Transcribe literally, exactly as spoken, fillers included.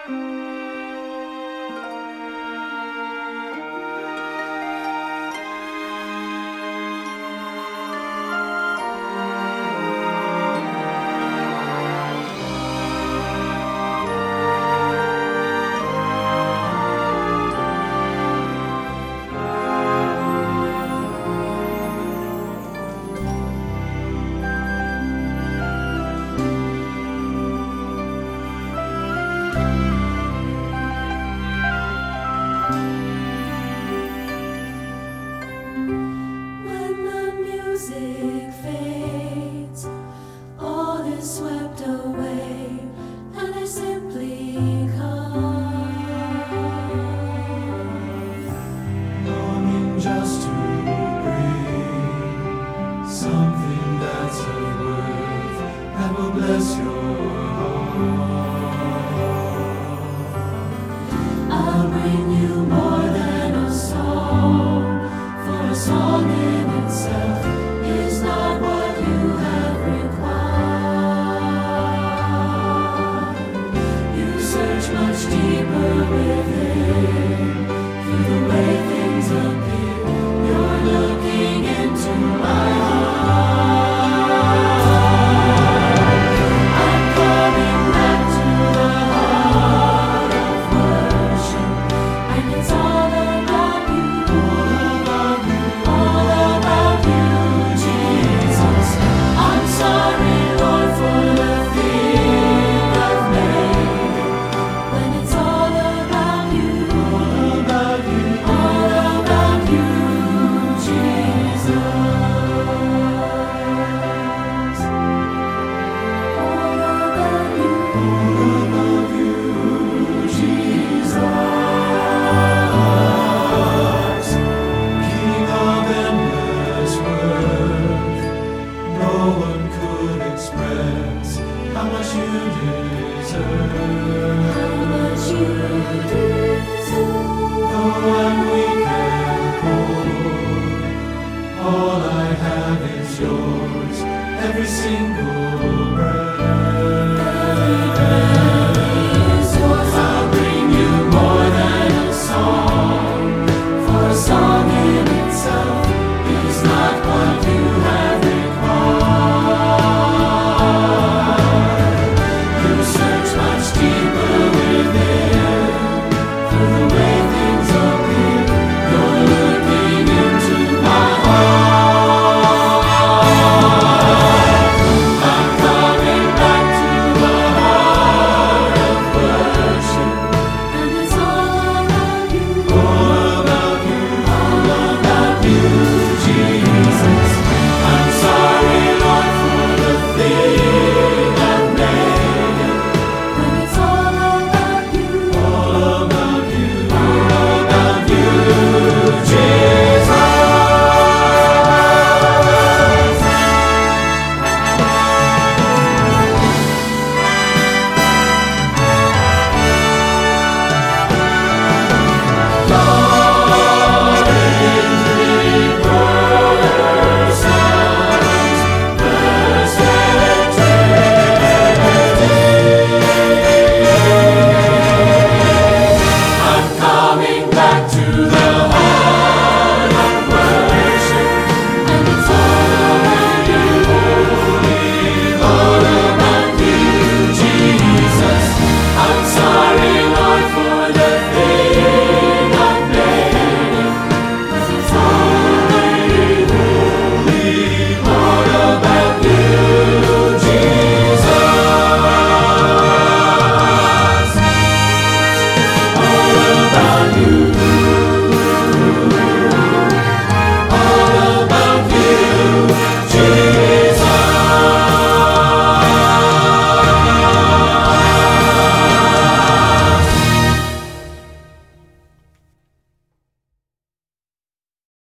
When the music fades, all is swept away, and I simply come, longing just to bring something that's of worth that will bless your heart. I'll bring you more than a song, for a song in itself is not what you have required. You search much deeper within, through the way things appear. You're looking into my heart. I'm coming back to the heart of worship, and it's all about you, all about you, Jesus. I'm sorry, Lord, for the thing I've made. When it's all about you, all about you, all about you, Jesus. All about you, all about you, Jesus. King of endless worth, no one could express how much you deserve. How much you deserve. Though I'm weak and poor, all I have is yours, every single